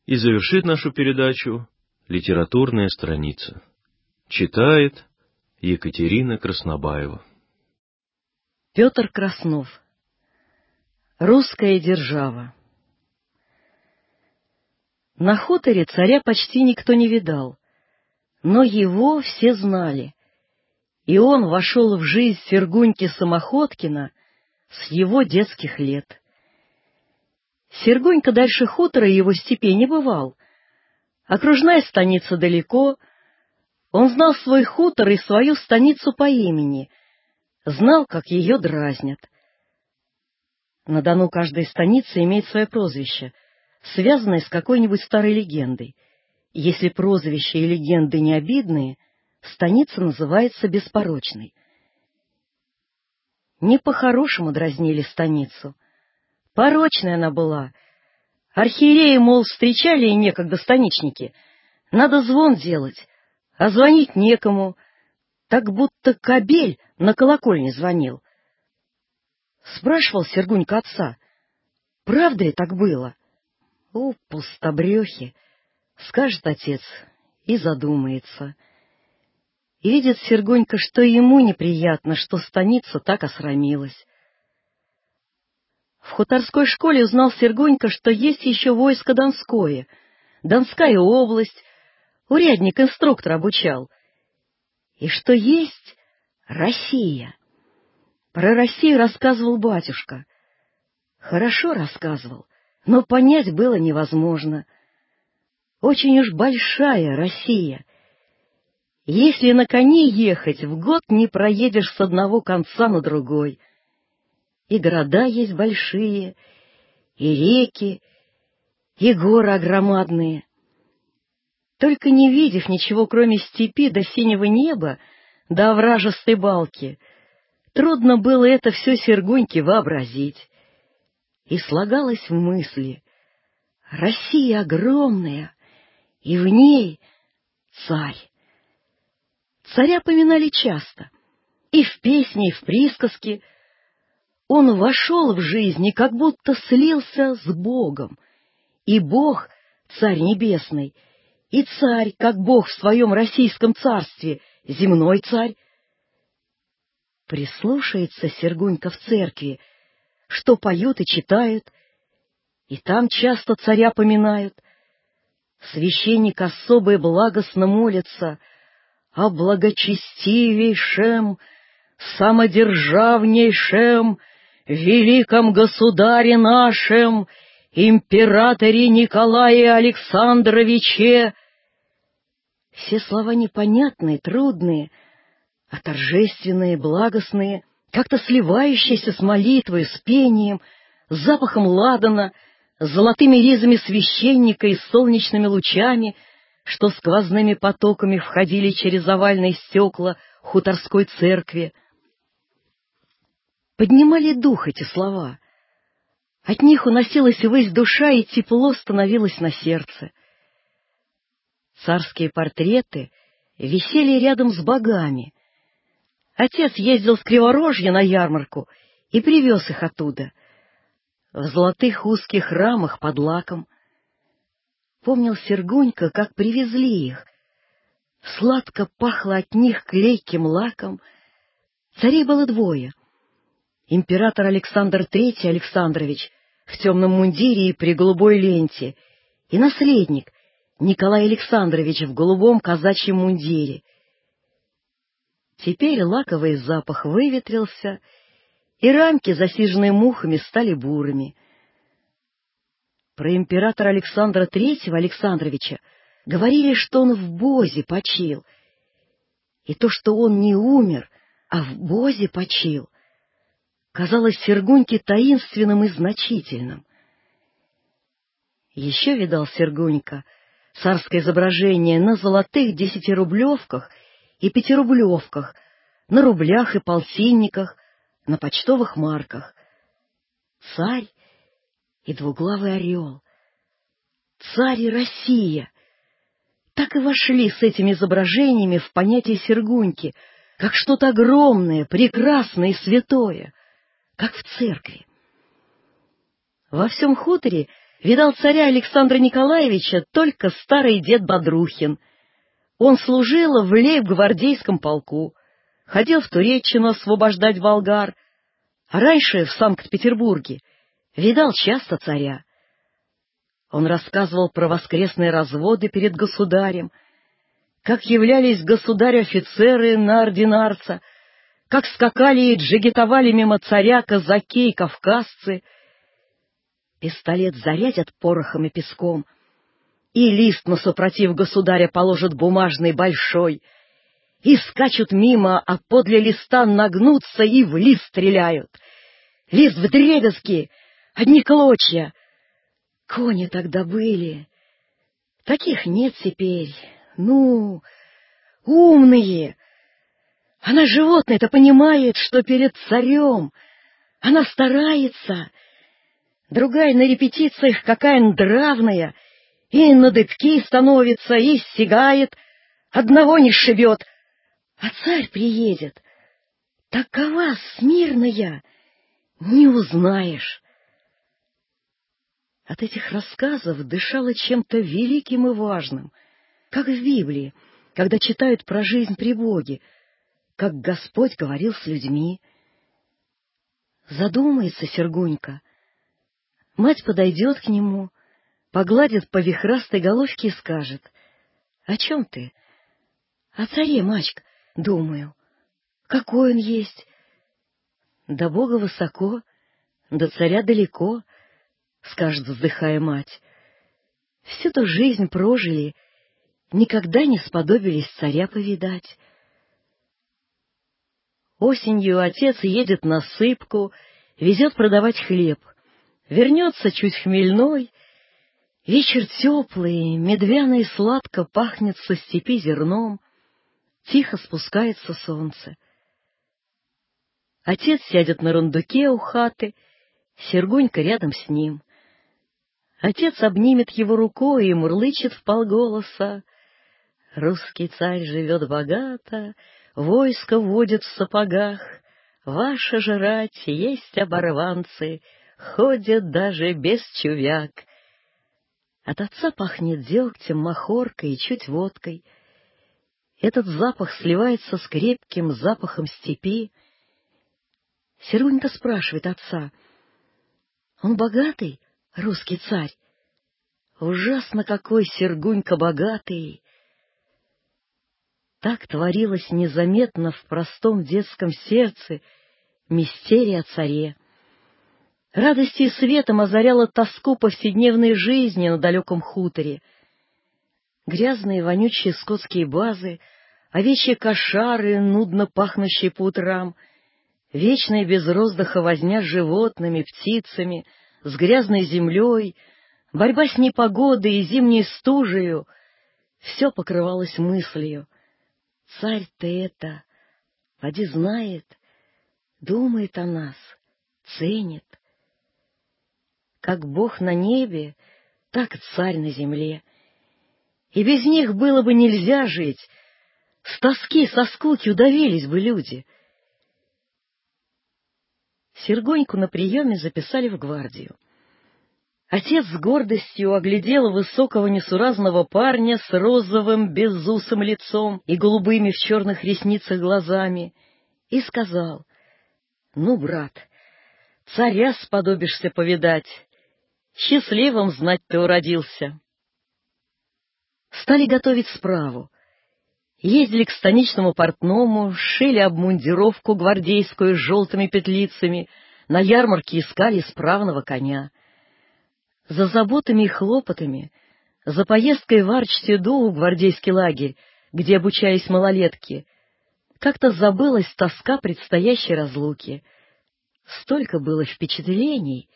E: И завершит нашу передачу литературная страница. Читает Екатерина Краснобаева.
K: Петр Краснов. Русская держава. На хуторе царя почти никто не видал, но его все знали, и он вошел в жизнь Сергуньки Самоходкина с его детских лет. Сергунька дальше хутора и его степей не бывал. Окружная станица далеко. Он знал свой хутор и свою станицу по имени, знал, как ее дразнят. На Дону каждая станица имеет свое прозвище, связанное с какой-нибудь старой легендой. Если прозвища и легенды не обидные, станица называется беспорочной. Не по-хорошему дразнили станицу. Порочная она была. Архиереи, мол, встречали и некогда станичники. Надо звон делать, а звонить некому, так будто кобель на колокольне звонил. Спрашивал Сергунька отца, правда ли так было? О, пустобрехи, скажет отец и задумается. И видит Сергунька, что ему неприятно, что станица так осрамилась. В хуторской школе узнал Сергунька, что есть еще войско Донское, Донская область, урядник-инструктор обучал, и что есть Россия. Про Россию рассказывал батюшка. Хорошо рассказывал, но понять было невозможно. Очень уж большая Россия. Если на коне ехать, в год не проедешь с одного конца на другой. И города есть большие, и реки, и горы огромадные. Только не видев ничего, кроме степи до синего неба, до овражистой балки, трудно было это все Сергуньке вообразить. И слагалось в мысли: Россия огромная, и в ней царь. Царя поминали часто, и в песне, и в присказке. Он вошел в жизнь и как будто слился с Богом. И Бог, Царь Небесный, и царь, как Бог в своем российском царстве, земной царь. Прислушается Сергунька в церкви, что поют и читают, и там часто царя поминают. Священник особо и благостно молится о благочестивейшем, самодержавнейшем, великом государе нашем, императоре Николае Александровиче. Все слова непонятные, трудные, а торжественные, благостные, как-то сливающиеся с молитвой, с пением, с запахом ладана, с золотыми ризами священника и солнечными лучами, что сквозными потоками входили через овальные стекла хуторской церкви. Поднимали дух эти слова. От них уносилась ввысь душа, и тепло становилось на сердце. Царские портреты висели рядом с богами. Отец ездил с Криворожья на ярмарку и привез их оттуда, в золотых узких рамах под лаком. Помнил Сергунька, как привезли их. Сладко пахло от них клейким лаком. Царей было двое. Император Александр Третий Александрович в темном мундире и при голубой ленте, и наследник Николай Александрович в голубом казачьем мундире. Теперь лаковый запах выветрился, и рамки, засиженные мухами, стали бурыми. Про императора Александра Третьего Александровича говорили, что он в бозе почил, и то, что он не умер, а в бозе почил, казалось Сергуньке таинственным и значительным. Еще видал Сергунька царское изображение на золотых десятирублевках и пятирублевках, на рублях и полтинниках, на почтовых марках. Царь и двуглавый орел. Царь и Россия. Так и вошли с этими изображениями в понятие Сергуньки, как что-то огромное, прекрасное и святое, как в церкви. Во всем хуторе видал царя Александра Николаевича только старый дед Бодрухин. Он служил в лейб-гвардейском полку, ходил в Туреччину освобождать болгар, а раньше в Санкт-Петербурге видал часто царя. Он рассказывал про воскресные разводы перед государем, как являлись государь-офицеры на ординарца, как скакали и джигитовали мимо царя казаки и кавказцы. Пистолет зарядят порохом и песком, и лист на супротив государя положат бумажный большой, и скачут мимо, а подле листа нагнутся и в лист стреляют. Лист вдребезги, одни клочья. Кони тогда были. Таких нет теперь. Ну, умные. Она, животное-то, понимает, что перед царем. Она старается. Другая на репетициях какая нравная, и на дыбки становится, и сигает, одного не сшибет. А царь приедет. Такова смирная, не узнаешь. От этих рассказов дышало чем-то великим и важным, как в Библии, когда читают про жизнь при Боге, как Господь говорил с людьми. Задумается Сергунька. Мать подойдет к нему, погладит по вихрастой головке и скажет: «О чем ты?» «О царе, мачка, думаю. Какой он есть?» «До Бога высоко, до царя далеко», — скажет, вздыхая мать. «Всю-то жизнь прожили, никогда не сподобились царя повидать». Осенью отец едет на сыпку, везет продавать хлеб. Вернется чуть хмельной. Вечер теплый, медвяно и сладко пахнет со степи зерном. Тихо спускается солнце. Отец сядет на рундуке у хаты, Сергунька рядом с ним. Отец обнимет его рукой и мурлычет вполголоса: «Русский царь живет богато, войско водит в сапогах, ваша же рать есть оборванцы, ходят даже без чувяк». От отца пахнет дегтем, махоркой и чуть водкой. Этот запах сливается с крепким запахом степи. Сергунька спрашивает отца: «Он богатый, русский царь?» Ужасно какой Сергунька богатый! Так творилось незаметно в простом детском сердце мистерия о царе. Радости и светом озаряла тоску повседневной жизни на далеком хуторе. Грязные вонючие скотские базы, овечьи кошары, нудно пахнущие по утрам, вечная без роздыха возня с животными, птицами, с грязной землей, борьба с непогодой и зимней стужею — все покрывалось мыслью: царь-то это, поди знает, думает о нас, ценит. Как Бог на небе, так царь на земле. И без них было бы нельзя жить, с тоски, со скуки удавились бы люди. Сергуньку на приеме записали в гвардию. Отец с гордостью оглядел высокого несуразного парня с розовым безусым лицом и голубыми в черных ресницах глазами и сказал: «Ну, брат, царя сподобишься повидать. Счастливым знать ты уродился». Стали готовить справу. Ездили к станичному портному, шили обмундировку гвардейскую с желтыми петлицами, на ярмарке искали справного коня. За заботами и хлопотами, за поездкой в Арч-Седу в гвардейский лагерь, где обучались малолетки, как-то забылась тоска предстоящей разлуки. Столько было впечатлений.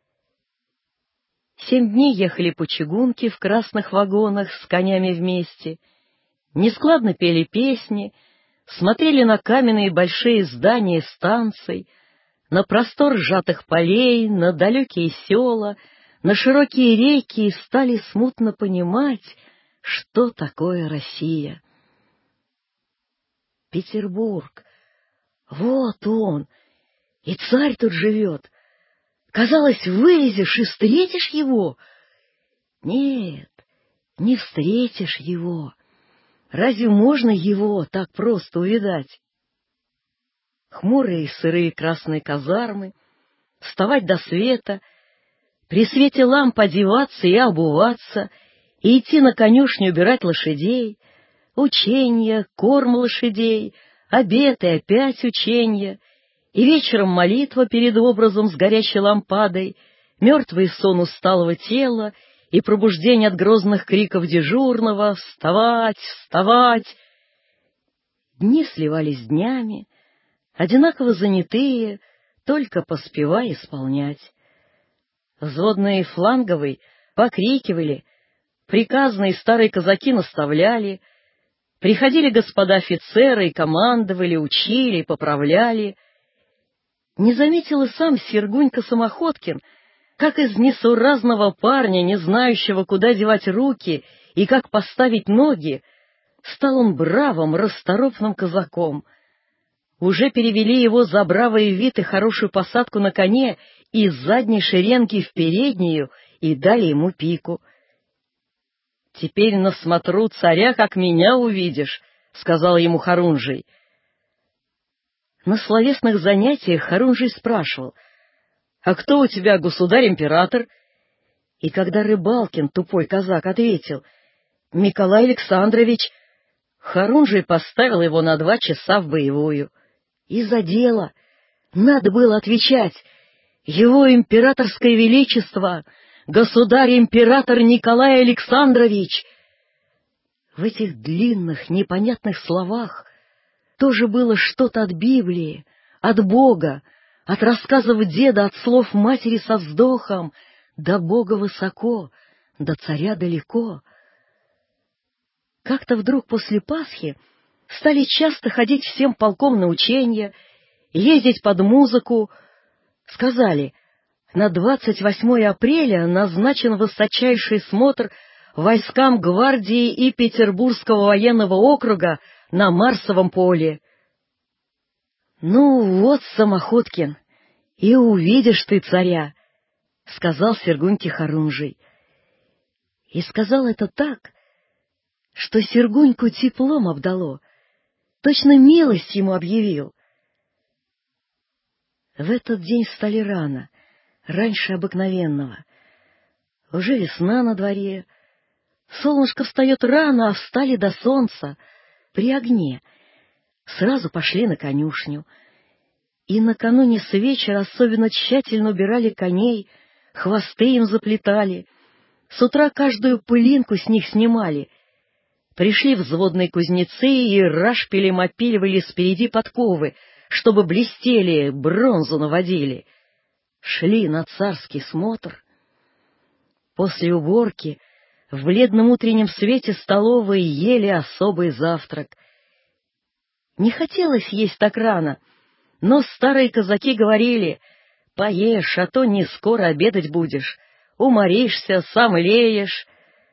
K: Семь дней ехали по чугунке в красных вагонах с конями вместе, нескладно пели песни, смотрели на каменные большие здания станций, на простор сжатых полей, на далекие села, на широкие реки, и стали смутно понимать, что такое Россия. Петербург, вот он, и царь тут живет. Казалось, вылезешь и встретишь его, Нет, не встретишь его. Разве можно его так просто увидать? Хмурые сырые красные казармы, вставать до света, при свете ламп одеваться и обуваться, и идти на конюшню убирать лошадей, ученья, корм лошадей, обед и опять ученья, и вечером молитва перед образом с горящей лампадой, мертвый сон усталого тела и пробуждение от грозных криков дежурного «Вставать! Вставать!». Дни сливались с днями, одинаково занятые, только поспевая исполнять. Взводные фланговый покрикивали, приказные старые казаки наставляли, приходили господа офицеры и командовали, учили, поправляли. Не заметил и сам Сергунька Самоходкин, как из несуразного парня, не знающего, куда девать руки и как поставить ноги, стал он бравым, расторопным казаком. Уже перевели его за бравый вид и хорошую посадку на коне из задней шеренги в переднюю и дали ему пику. — Теперь на смотру царя, как меня увидишь, — сказал ему Хорунжий. На словесных занятиях Хорунжий спрашивал: «А кто у тебя государь-император?» И когда Рыбалкин, тупой казак, ответил: «Николай Александрович», Хорунжий поставил его на два часа в боевую. И за дело. Надо было отвечать: «Его императорское величество, государь-император Николай Александрович». В этих длинных, непонятных словах тоже было что-то от Библии, от Бога, от рассказов деда, от слов матери со вздохом: «До Бога высоко, до царя далеко». Как-то вдруг после Пасхи стали часто ходить всем полком на учения, ездить под музыку. Сказали: на двадцать восьмое апреля назначен высочайший смотр войскам гвардии и Петербургского военного округа на Марсовом поле. «Ну вот, Самоходкин, и увидишь ты царя», — сказал Сергуньке Хорунжий. И сказал это так, что Сергуньку теплом обдало, точно милость ему объявил. В этот день встали рано, раньше обыкновенного. Уже весна на дворе, солнышко встает рано, а встали до солнца, при огне. Сразу пошли на конюшню. И накануне с вечера особенно тщательно убирали коней, хвосты им заплетали. С утра каждую пылинку с них снимали. Пришли взводные кузнецы и рашпилем опиливали спереди подковы, чтобы блестели, бронзу наводили. Шли на царский смотр. После уборки в бледном утреннем свете столовой ели особый завтрак. Не хотелось есть так рано, но старые казаки говорили: «Поешь, а то не скоро обедать будешь, уморишься, сам леешь».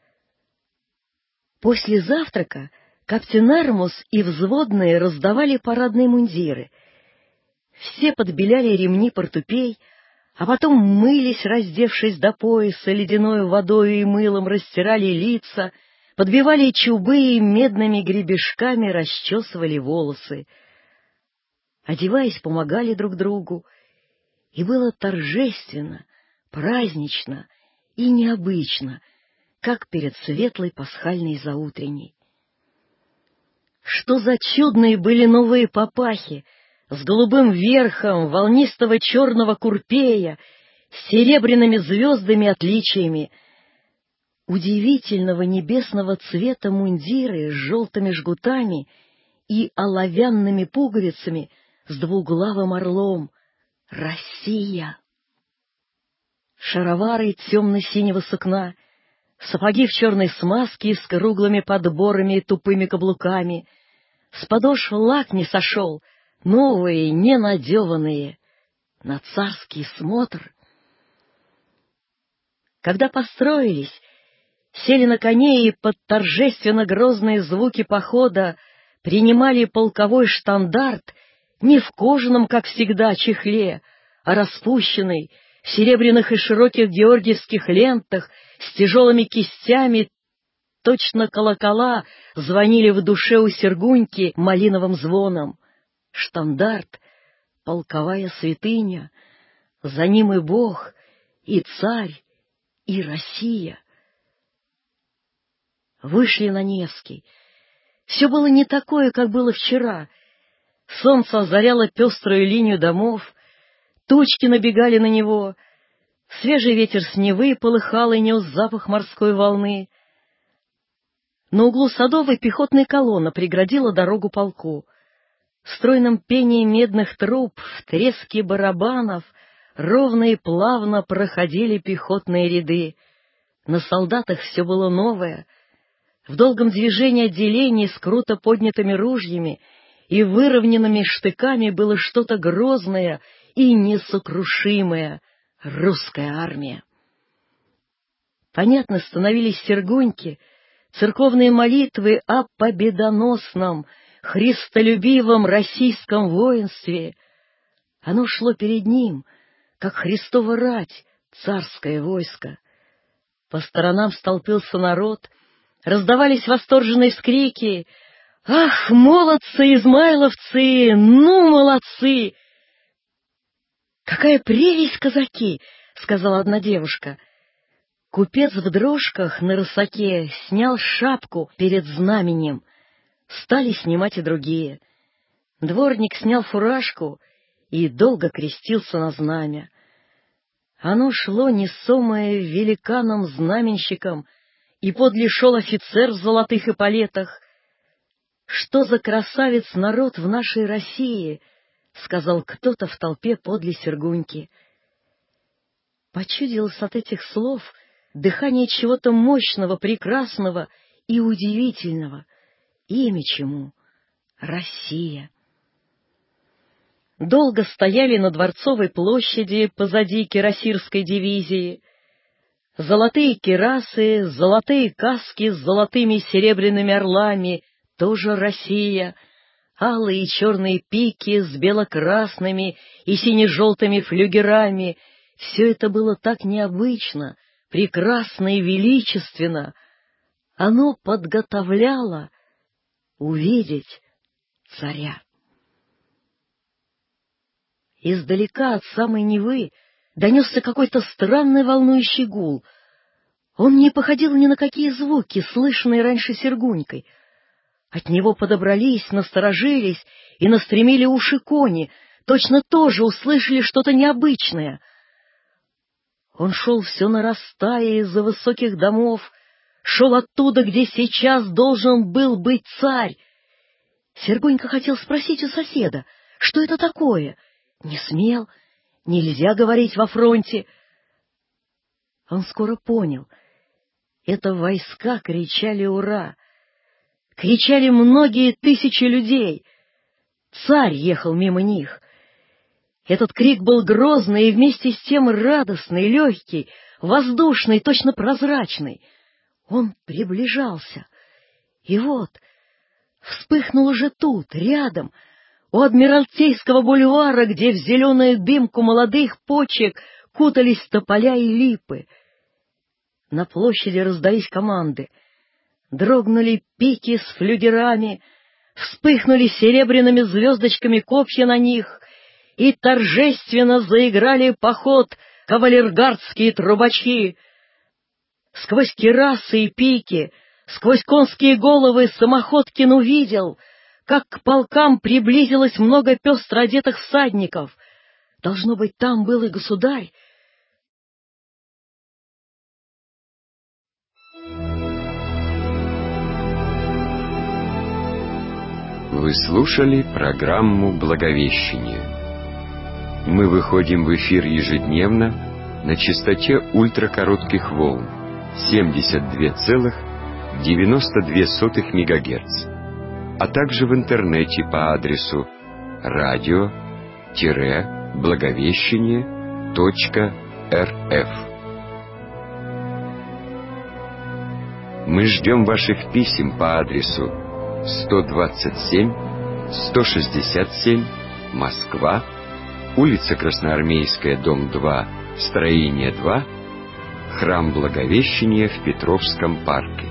K: После завтрака каптенармус и взводные раздавали парадные мундиры. Все подбеляли ремни портупей, а потом мылись, раздевшись до пояса, ледяной водой и мылом растирали лица, подбивали чубы и медными гребешками расчесывали волосы. Одеваясь, помогали друг другу, и было торжественно, празднично и необычно, как перед светлой пасхальной заутренней. Что за чудные были новые папахи с голубым верхом волнистого черного курпея, с серебряными звездами отличиями, удивительного небесного цвета мундиры с желтыми жгутами и оловянными пуговицами с двуглавым орлом. Россия! Шаровары темно-синего сукна, сапоги в черной смазке с круглыми подборами и тупыми каблуками, с подошв лак не сошел, новые, ненадеванные, на царский смотр. Когда построились, сели на коней и под торжественно-грозные звуки похода принимали полковой штандарт не в кожаном, как всегда, чехле, а распущенный, в серебряных и широких георгиевских лентах, с тяжелыми кистями, точно колокола, звонили в душе у Сергуньки малиновым звоном. Штандарт, полковая святыня, за ним и Бог, и царь, и Россия. Вышли на Невский. Все было не такое, как было вчера. Солнце озаряло пеструю линию домов, тучки набегали на него, свежий ветер с Невы полыхал и нес запах морской волны. На углу Садовой пехотная колонна преградила дорогу полку. В стройном пении медных труб, в треске барабанов ровно и плавно проходили пехотные ряды. На солдатах все было новое. В долгом движении отделений с круто поднятыми ружьями и выровненными штыками было что-то грозное и несокрушимое — русская армия. Понятно становились Сергуньки, церковные молитвы о победоносном, христолюбивом российском воинстве. Оно шло перед ним, как Христово рать, царское войско. По сторонам столпился народ, раздавались восторженные вскрики: «Ах, молодцы, измайловцы! Ну, молодцы!» «Какая прелесть, казаки!» — сказала одна девушка. Купец в дрожках на рысаке снял шапку перед знаменем. Стали снимать и другие. Дворник снял фуражку и долго крестился на знамя. Оно шло несомое великаном-знаменщиком, и подле шел офицер в золотых эполетах. «Что за красавец народ в нашей России!» — сказал кто-то в толпе подле Сергуньки. Почудилось от этих слов дыхание чего-то мощного, прекрасного и удивительного. Имя чему? Россия. Долго стояли на Дворцовой площади позади кирасирской дивизии. Золотые кирасы, золотые каски с золотыми и серебряными орлами — тоже Россия. Алые и черные пики с бело-красными и сине-желтыми флюгерами — все это было так необычно, прекрасно и величественно. Оно подготовляло увидеть царя. Издалека от самой Невы донесся какой-то странный волнующий гул. Он не походил ни на какие звуки, слышанные раньше Сергунькой. От него подобрались, насторожились и настремили уши кони, точно тоже услышали что-то необычное. Он шел все нарастая из-за высоких домов, шел оттуда, где сейчас должен был быть царь. Сергунька хотел спросить у соседа, что это такое. Не смел, нельзя говорить во фронте. Он скоро понял. Это войска кричали «Ура!». Кричали многие тысячи людей. Царь ехал мимо них. Этот крик был грозный и вместе с тем радостный, легкий, воздушный, точно прозрачный. Он приближался. И вот вспыхнул уже тут, рядом, у Адмиралтейского бульвара, где в зеленую дымку молодых почек кутались тополя и липы. На площади раздались команды. Дрогнули пики с флюгерами, вспыхнули серебряными звездочками копья на них, и торжественно заиграли поход кавалергардские трубачи. Сквозь кирасы и пики, сквозь конские головы Самоходкин увидел, как к полкам приблизилось много пестро одетых всадников. Должно быть, там был и государь.
B: Вы слушали программу «Благовещение». Мы выходим в эфир ежедневно на частоте ультракоротких волн семьдесят два целых девяносто две сотых мегагерц, а также в интернете по адресу радио-благовещение точка рф. Мы ждем ваших писем по адресу сто двадцать семь сто шестьдесят семь, Москва, улица Красноармейская, дом два, Строение два. Храм Благовещения в Петровском парке.